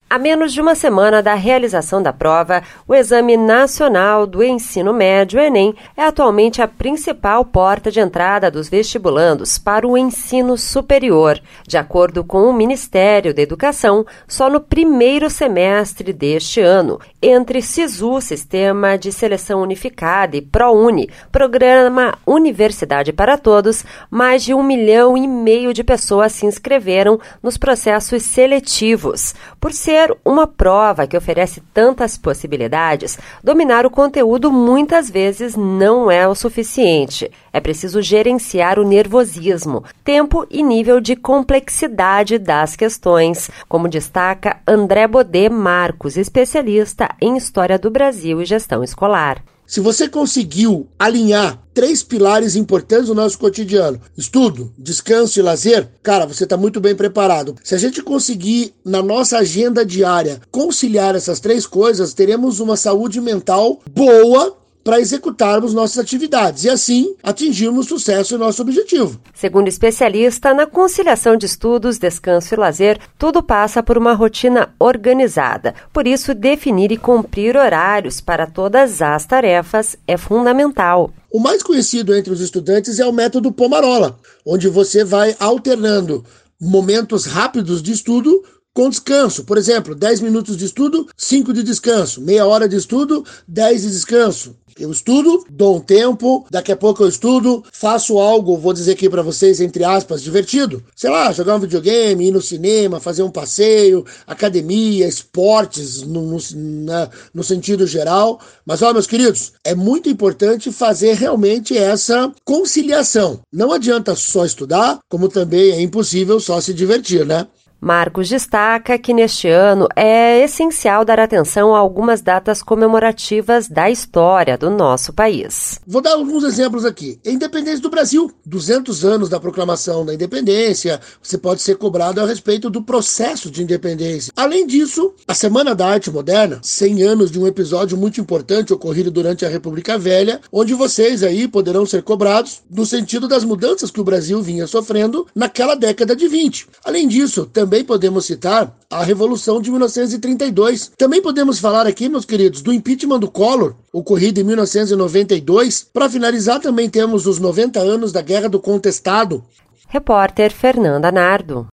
A menos de uma semana da realização da prova, o Exame Nacional do Ensino Médio, Enem, é atualmente a principal porta de entrada dos vestibulandos para o ensino superior. De acordo com o Ministério da Educação, só no primeiro semestre deste ano, entre SISU, Sistema de Seleção Unificada, e ProUni, Programa Universidade para Todos, mais de 1,5 milhão de pessoas se inscreveram nos processos seletivos. Por ser uma prova que oferece tantas possibilidades, dominar o conteúdo muitas vezes não é o suficiente. É preciso gerenciar o nervosismo, tempo e nível de complexidade das questões, como destaca André Bodê Marcos, especialista em História do Brasil e Gestão Escolar. Se você conseguiu alinhar 3 pilares importantes do nosso cotidiano: estudo, descanso e lazer, cara, você está muito bem preparado. Se a gente conseguir, na nossa agenda diária, conciliar essas 3 coisas, teremos uma saúde mental boa para executarmos nossas atividades e, assim, atingirmos sucesso em nosso objetivo. Segundo especialista, na conciliação de estudos, descanso e lazer, tudo passa por uma rotina organizada. Por isso, definir e cumprir horários para todas as tarefas é fundamental. O mais conhecido entre os estudantes é o método Pomarola, onde você vai alternando momentos rápidos de estudo com descanso. Por exemplo, 10 minutos de estudo, 5 de descanso. Meia hora de estudo, 10 de descanso. Eu estudo, dou um tempo, daqui a pouco eu estudo, faço algo, vou dizer aqui para vocês, entre aspas, divertido. Sei lá, jogar um videogame, ir no cinema, fazer um passeio, academia, esportes, no sentido geral. Mas, ó, meus queridos, é muito importante fazer realmente essa conciliação. Não adianta só estudar, como também é impossível só se divertir, né? Marcos destaca que neste ano é essencial dar atenção a algumas datas comemorativas da história do nosso país. Vou dar alguns exemplos aqui. A Independência do Brasil, 200 anos da proclamação da independência, você pode ser cobrado a respeito do processo de independência. Além disso, a Semana da Arte Moderna, 100 anos de um episódio muito importante ocorrido durante a República Velha, onde vocês aí poderão ser cobrados no sentido das mudanças que o Brasil vinha sofrendo naquela década de 20. Além disso, também podemos citar a Revolução de 1932. Também podemos falar aqui, meus queridos, do impeachment do Collor, ocorrido em 1992. Para finalizar, também temos os 90 anos da Guerra do Contestado. Repórter Fernanda Nardo.